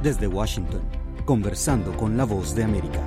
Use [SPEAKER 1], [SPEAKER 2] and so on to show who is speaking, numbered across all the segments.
[SPEAKER 1] Desde Washington, conversando con la Voz de América.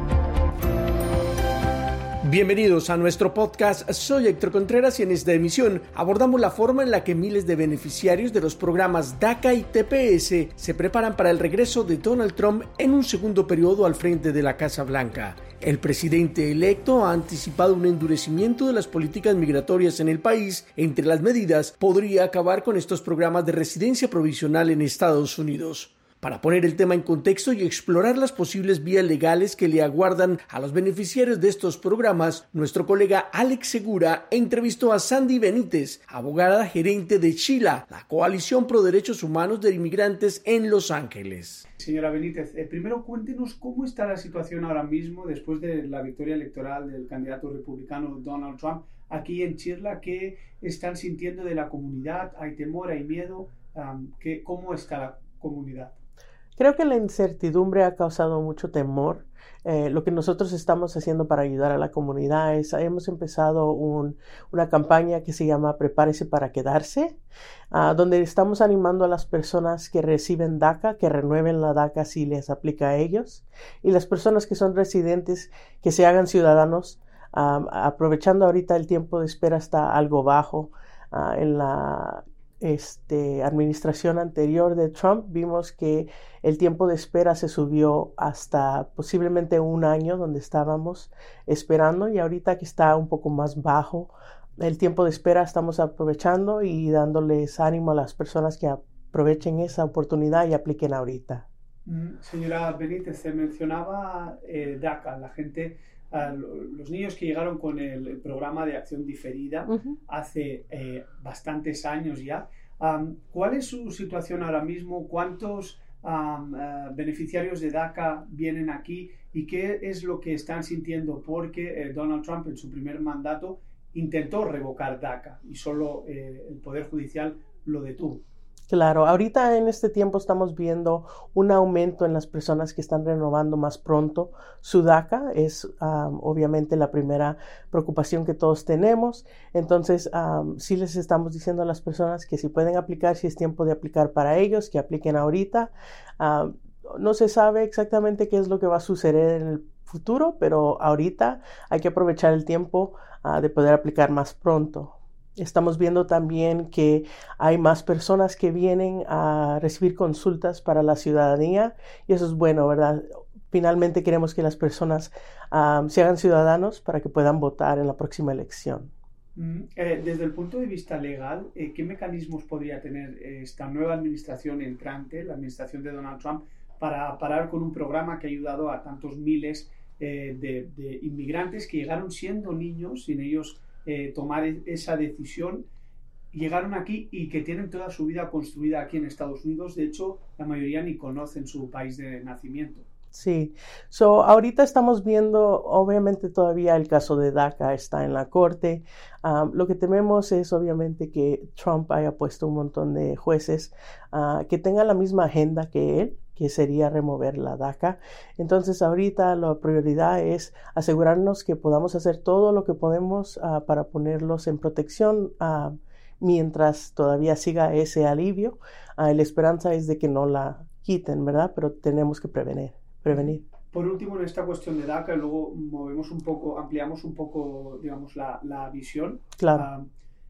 [SPEAKER 2] Bienvenidos a nuestro podcast. Soy Héctor Contreras y en esta emisión abordamos la forma en la que miles de beneficiarios de los programas DACA y TPS se preparan para el regreso de Donald Trump en un segundo periodo al frente de la Casa Blanca. El presidente electo ha anticipado un endurecimiento de las políticas migratorias en el país. Entre las medidas, podría acabar con estos programas de residencia provisional en Estados Unidos. Para poner el tema en contexto y explorar las posibles vías legales que le aguardan a los beneficiarios de estos programas, nuestro colega Alex Segura entrevistó a Sandy Benítez, abogada gerente de CHILA, la Coalición Pro Derechos Humanos de Inmigrantes en Los Ángeles.
[SPEAKER 3] Señora Benítez, primero cuéntenos cómo está la situación ahora mismo después de la victoria electoral del candidato republicano Donald Trump aquí en CHILA. ¿Qué están sintiendo de la comunidad? ¿Hay temor, hay miedo? ¿Cómo está la comunidad?
[SPEAKER 4] Creo que la incertidumbre ha causado mucho temor. Lo que nosotros estamos haciendo para ayudar a la comunidad es, hemos empezado una campaña que se llama Prepárese para Quedarse, donde estamos animando a las personas que reciben DACA, que renueven la DACA si les aplica a ellos, y las personas que son residentes, que se hagan ciudadanos, aprovechando ahorita el tiempo de espera está algo bajo. En la administración anterior de Trump vimos que el tiempo de espera se subió hasta posiblemente un año donde estábamos esperando, y ahorita que está un poco más bajo el tiempo de espera estamos aprovechando y dándoles ánimo a las personas que aprovechen esa oportunidad y apliquen ahorita.
[SPEAKER 3] Señora Benítez, se mencionaba DACA, la gente, los niños que llegaron con el programa de acción diferida hace bastantes años ya. ¿Cuál es su situación ahora mismo? ¿Cuántos beneficiarios de DACA vienen aquí? ¿Y qué es lo que están sintiendo? Porque Donald Trump en su primer mandato intentó revocar DACA y solo el Poder Judicial lo detuvo.
[SPEAKER 4] Claro, ahorita en este tiempo estamos viendo un aumento en las personas que están renovando más pronto su DACA. Es obviamente la primera preocupación que todos tenemos. Entonces, sí les estamos diciendo a las personas que si pueden aplicar, si es tiempo de aplicar para ellos, que apliquen ahorita. No se sabe exactamente qué es lo que va a suceder en el futuro, pero ahorita hay que aprovechar el tiempo de poder aplicar más pronto. Estamos viendo también que hay más personas que vienen a recibir consultas para la ciudadanía y eso es bueno, ¿verdad? Finalmente queremos que las personas se hagan ciudadanos para que puedan votar en la próxima elección.
[SPEAKER 3] Desde el punto de vista legal, ¿qué mecanismos podría tener esta nueva administración entrante, la administración de Donald Trump, para parar con un programa que ha ayudado a tantos miles de inmigrantes que llegaron siendo niños, sin ellos tomar esa decisión, llegaron aquí y que tienen toda su vida construida aquí en Estados Unidos? De hecho, la mayoría ni conocen su país de nacimiento.
[SPEAKER 4] Sí, ahorita estamos viendo, obviamente todavía el caso de DACA está en la corte. Lo que tememos es obviamente que Trump haya puesto un montón de jueces que tengan la misma agenda que él, que sería remover la DACA. Entonces ahorita la prioridad es asegurarnos que podamos hacer todo lo que podemos para ponerlos en protección mientras todavía siga ese alivio. La esperanza es de que no la quiten, ¿verdad? Pero tenemos que prevenir.
[SPEAKER 3] Por último, en esta cuestión de DACA, luego ampliamos un poco, digamos, la visión.
[SPEAKER 4] Claro.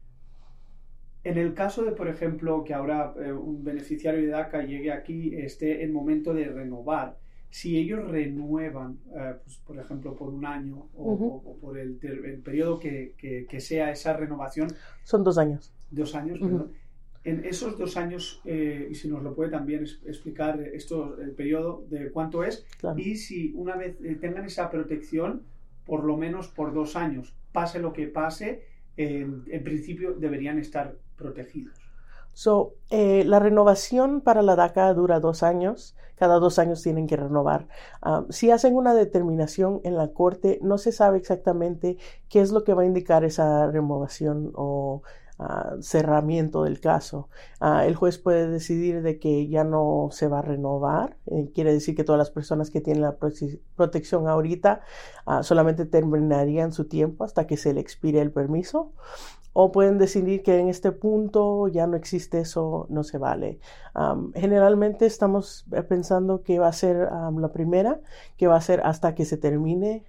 [SPEAKER 3] En el caso de, por ejemplo, que ahora un beneficiario de DACA llegue aquí, esté en momento de renovar, si ellos renuevan, pues, por ejemplo, por un año o por el periodo que sea esa renovación.
[SPEAKER 4] Son 2 años.
[SPEAKER 3] 2 años, perdón. En esos 2 años, y si nos lo puede también explicar el periodo de cuánto es,
[SPEAKER 4] claro.
[SPEAKER 3] Y si una vez tengan esa protección, por lo menos por 2 años, pase lo que pase, en principio deberían estar protegidos.
[SPEAKER 4] La renovación para la DACA dura 2 años. Cada 2 años tienen que renovar. Si hacen una determinación en la corte, no se sabe exactamente qué es lo que va a indicar esa renovación o cerramiento del caso. El juez puede decidir de que ya no se va a renovar. Quiere decir que todas las personas que tienen la protección ahorita solamente terminarían su tiempo hasta que se le expire el permiso. o pueden decidir que en este punto ya no existe eso, no se vale. Generalmente estamos pensando que va a ser la primera, que va a ser hasta que se termine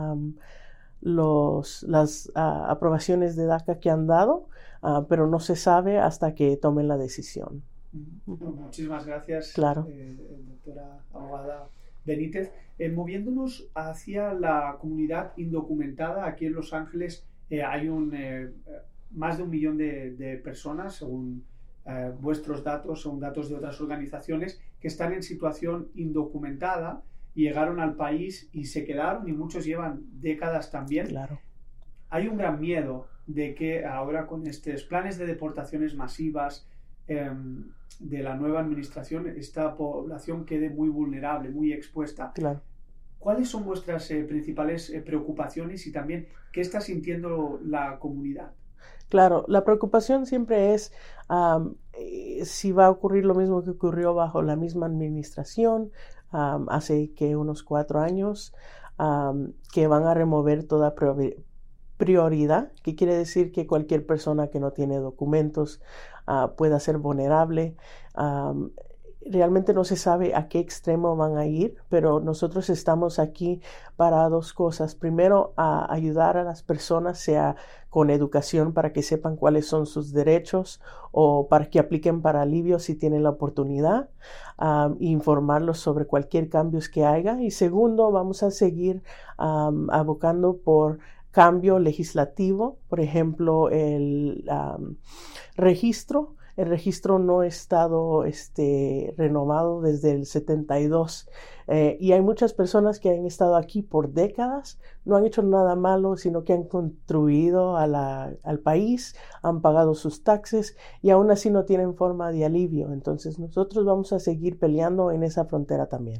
[SPEAKER 4] las aprobaciones de DACA que han dado, pero no se sabe hasta que tomen la decisión.
[SPEAKER 3] Muchísimas gracias,
[SPEAKER 4] claro.
[SPEAKER 3] Doctora abogada Benítez. Moviéndonos hacia la comunidad indocumentada, aquí en Los Ángeles hay más de 1 millón de personas, según vuestros datos, según datos de otras organizaciones, que están en situación indocumentada, llegaron al país y se quedaron, y muchos llevan décadas también.
[SPEAKER 4] Claro.
[SPEAKER 3] Hay un gran miedo de que ahora, con estos planes de deportaciones masivas de la nueva administración, esta población quede muy vulnerable, muy expuesta.
[SPEAKER 4] Claro.
[SPEAKER 3] ¿Cuáles son vuestras principales preocupaciones y también qué está sintiendo la comunidad?
[SPEAKER 4] Claro, la preocupación siempre es si va a ocurrir lo mismo que ocurrió bajo la misma administración hace que unos 4 años, que van a remover toda prioridad, que quiere decir que cualquier persona que no tiene documentos pueda ser vulnerable. Realmente no se sabe a qué extremo van a ir, pero nosotros estamos aquí para 2 cosas. Primero, a ayudar a las personas, sea con educación para que sepan cuáles son sus derechos o para que apliquen para alivio si tienen la oportunidad, informarlos sobre cualquier cambio que haya. Y segundo, vamos a seguir abocando por cambio legislativo, por ejemplo, el registro. El registro no ha estado renovado desde el 72 y hay muchas personas que han estado aquí por décadas, no han hecho nada malo, sino que han contribuido al país, han pagado sus taxes y aún así no tienen forma de alivio. Entonces nosotros vamos a seguir peleando en esa frontera también.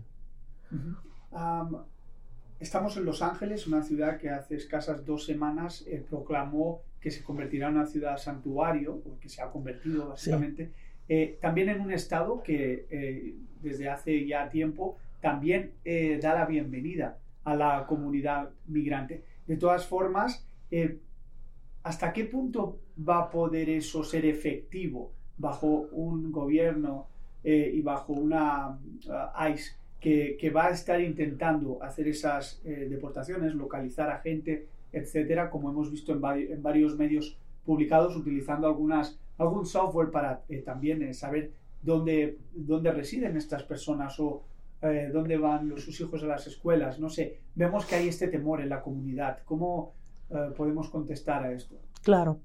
[SPEAKER 3] Estamos en Los Ángeles, una ciudad que hace escasas 2 semanas proclamó que se convertirá en una ciudad santuario, o que se ha convertido básicamente. Sí. También en un estado que desde hace ya tiempo también da la bienvenida a la comunidad migrante. De todas formas, ¿hasta qué punto va a poder eso ser efectivo bajo un gobierno y bajo una ICE que va a estar intentando hacer esas deportaciones, localizar a gente, etcétera, como hemos visto en varios medios publicados, utilizando algún software para también saber dónde residen estas personas o dónde van sus hijos a las escuelas? No sé, vemos que hay este temor en la comunidad. ¿Cómo podemos contestar a esto?
[SPEAKER 4] Claro.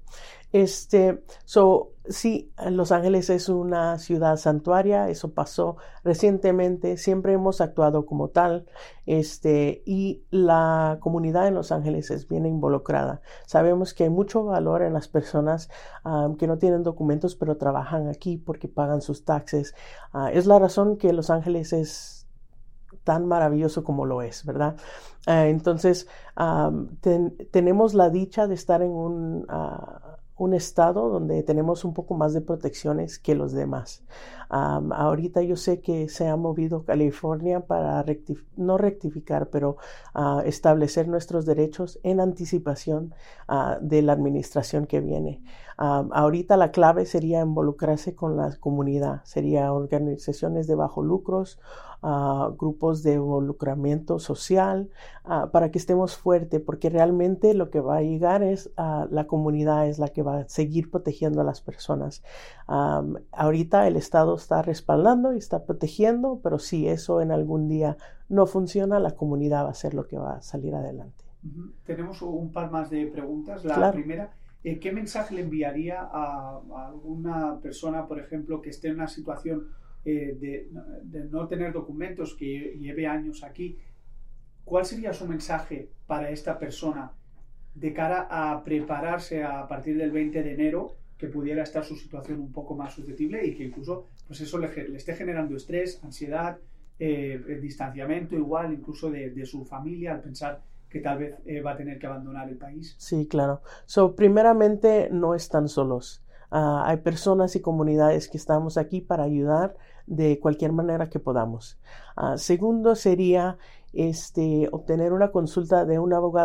[SPEAKER 4] Sí, Los Ángeles es una ciudad santuaria, eso pasó recientemente, siempre hemos actuado como tal, y la comunidad en Los Ángeles es bien involucrada. Sabemos que hay mucho valor en las personas que no tienen documentos, pero trabajan aquí porque pagan sus taxes. Es la razón que Los Ángeles es tan maravilloso como lo es, ¿verdad? Entonces, tenemos la dicha de estar en un estado donde tenemos un poco más de protecciones que los demás. Ahorita yo sé que se ha movido California para no rectificar, pero establecer nuestros derechos en anticipación de la administración que viene. Ahorita la clave sería involucrarse con la comunidad, sería organizaciones de bajo lucros, grupos de involucramiento social, para que estemos fuertes, porque realmente lo que va a llegar es la comunidad es la que va a seguir protegiendo a las personas. Ahorita el Estado está respaldando y está protegiendo, pero si eso en algún día no funciona, la comunidad va a ser lo que va a salir adelante.
[SPEAKER 3] Tenemos un par más de preguntas. La
[SPEAKER 4] Claro.
[SPEAKER 3] primera, ¿qué mensaje le enviaría a alguna persona, por ejemplo, que esté en una situación de no tener documentos, que lleve años aquí? ¿Cuál sería su mensaje para esta persona de cara a prepararse a partir del 20 de enero, que pudiera estar su situación un poco más susceptible y que incluso pues eso le esté generando estrés, ansiedad, distanciamiento igual incluso de su familia al pensar que tal vez va a tener que abandonar el país?
[SPEAKER 4] Sí, claro. Primeramente, no están solos. Hay personas y comunidades que estamos aquí para ayudar de cualquier manera que podamos. Segundo sería obtener una consulta de un abogado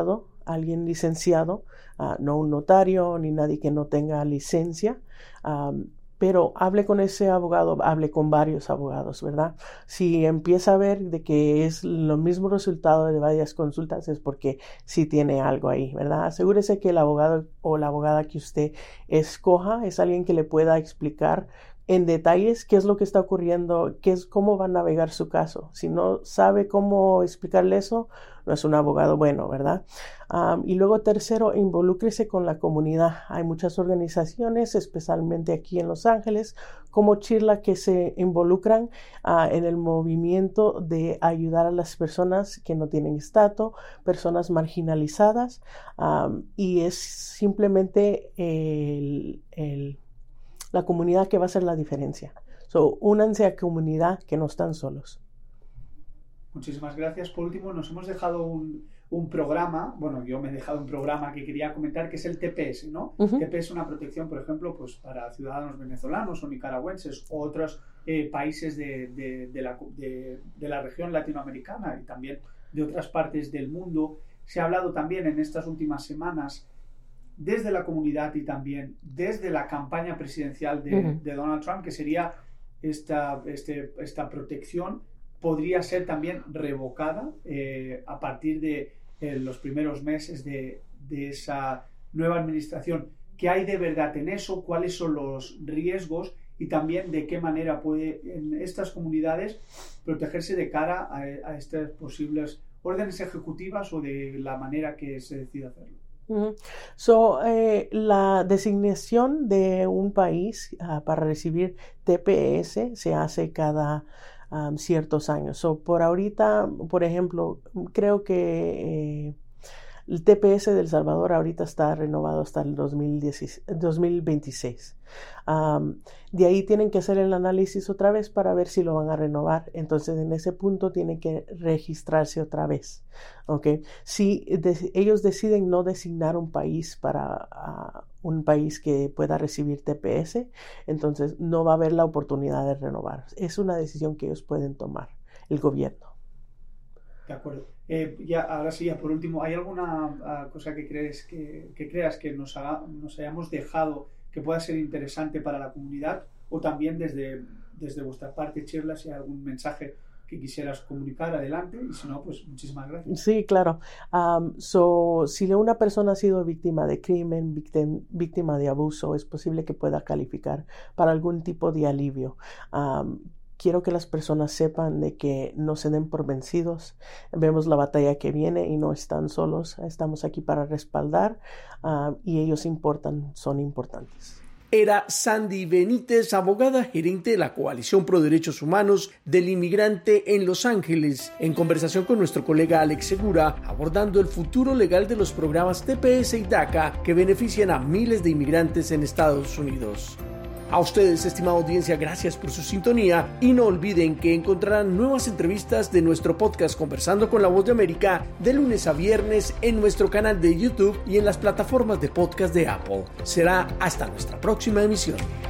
[SPEAKER 4] alguien licenciado, no un notario ni nadie que no tenga licencia. Pero hable con ese abogado, hable con varios abogados, ¿verdad? Si empieza a ver de que es lo mismo resultado de varias consultas, es porque sí tiene algo ahí, ¿verdad? Asegúrese que el abogado o la abogada que usted escoja es alguien que le pueda explicar en detalles qué es lo que está ocurriendo, cómo va a navegar su caso. Si no sabe cómo explicarle eso, no es un abogado bueno, ¿verdad? Y luego tercero, involúcrese con la comunidad. Hay muchas organizaciones, especialmente aquí en Los Ángeles, como Chirla, que se involucran en el movimiento de ayudar a las personas que no tienen estatus, personas marginalizadas, y es simplemente la comunidad que va a hacer la diferencia. Únanse a comunidad, que no están solos.
[SPEAKER 3] Muchísimas gracias. Por último, nos hemos dejado un programa, bueno, yo me he dejado un programa que quería comentar, que es el TPS, ¿no?
[SPEAKER 4] Uh-huh.
[SPEAKER 3] TPS es una protección, por ejemplo, pues para ciudadanos venezolanos o nicaragüenses o otros países de la región latinoamericana y también de otras partes del mundo. Se ha hablado también en estas últimas semanas desde la comunidad y también desde la campaña presidencial de Donald Trump, que sería esta protección podría ser también revocada a partir de los primeros meses de esa nueva administración. ¿Qué hay de verdad en eso? ¿Cuáles son los riesgos? Y también de qué manera puede en estas comunidades protegerse de cara a estas posibles órdenes ejecutivas o de la manera que se decida hacerlo.
[SPEAKER 4] La designación de un país para recibir TPS se hace cada ciertos años. Por ahorita, por ejemplo, creo que el TPS de El Salvador ahorita está renovado hasta el 2026. De ahí tienen que hacer el análisis otra vez para ver si lo van a renovar. Entonces, en ese punto tienen que registrarse otra vez. ¿Okay? Si ellos deciden no designar un país para un país que pueda recibir TPS, entonces no va a haber la oportunidad de renovar. Es una decisión que ellos pueden tomar, el gobierno.
[SPEAKER 3] De acuerdo. Ahora sí, por último, ¿hay alguna cosa que creas que nos hayamos dejado que pueda ser interesante para la comunidad? O también desde vuestra parte, Chirla, si hay algún mensaje que quisieras comunicar, adelante, y si no, pues muchísimas gracias.
[SPEAKER 4] Sí, claro. Si una persona ha sido víctima de crimen, víctima de abuso, es posible que pueda calificar para algún tipo de alivio. Quiero que las personas sepan de que no se den por vencidos. Vemos la batalla que viene y no están solos. Estamos aquí para respaldar y ellos son importantes.
[SPEAKER 2] Era Sandy Benítez, abogada gerente de la Coalición Pro Derechos Humanos del Inmigrante en Los Ángeles, en conversación con nuestro colega Alex Segura, abordando el futuro legal de los programas TPS y DACA que benefician a miles de inmigrantes en Estados Unidos. A ustedes, estimada audiencia, gracias por su sintonía y no olviden que encontrarán nuevas entrevistas de nuestro podcast Conversando con la Voz de América de lunes a viernes en nuestro canal de YouTube y en las plataformas de podcast de Apple. Será hasta nuestra próxima emisión.